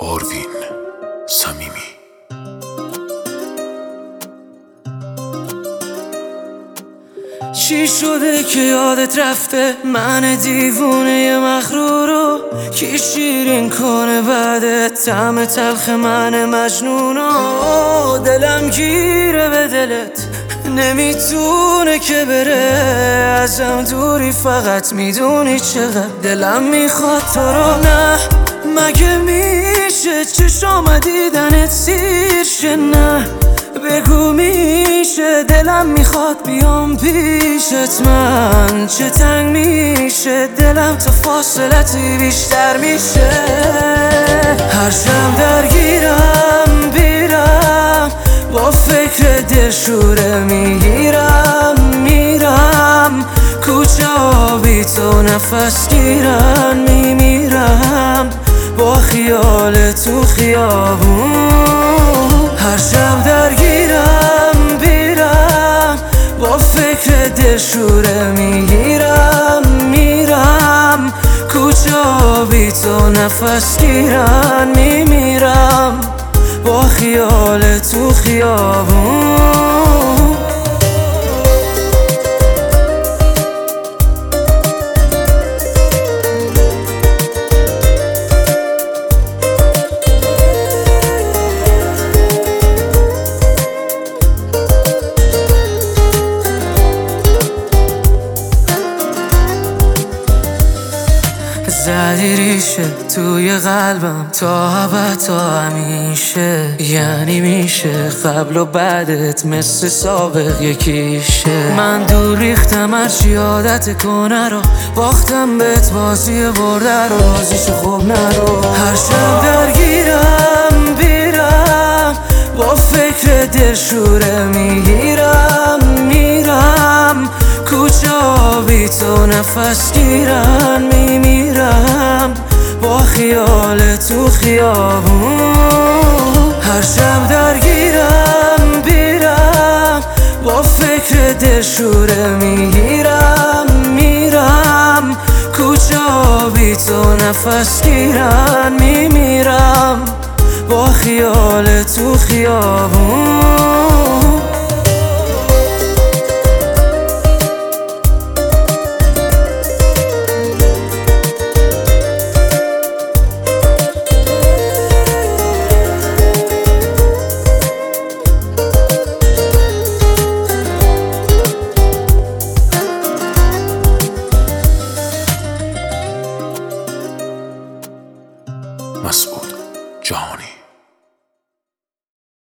آروین صمیمی. چی شده که یادت رفته من دیوونه مغرورو؟ کی شیرین کنه بعدت طعم تلخ من مجنونو؟ دلم گیره به دلت نمیتونه که بره ازم دوری، فقط میدونی چقدر دلم میخواد تو رو. نه مگه میشه چشام دیدنت سیر شه؟ نه بگو میشه دلم میخواد بیام پیشت، من چه تنگ میشه دلم تا فاصلتی بیشتر میشه. هر شب درگیرم بیرم با فکر دلشوره میرم کوچه بی تو نفس گیرن میمیرم با خیال تو خیابون. هر شب درگیرم بیرم با فکر دلشوره میرم کوچه بی تو نفس گیرن میمیرم با خیال تو خیابون. زدی ریشه توی قلبم تا ابد تا همیشه، یعنی میشه قبل و بعدت مثل سابق یکیشه. من دور ریختم هرچی عادت کنه رو، باختم بهت بازی برده رو، بازیشو خوب نرو. هر شب درگیرم بیرم با فکر دلشوره میرم کوچه بی تو نفس گیرن میمیرم با خیال تو خیابون. هر شب درگیرم بیرم با فکر دلشوره میرم کوچه بی تو نفس گیرن میمیرم با خیال تو خیابون. مسعود جهانی.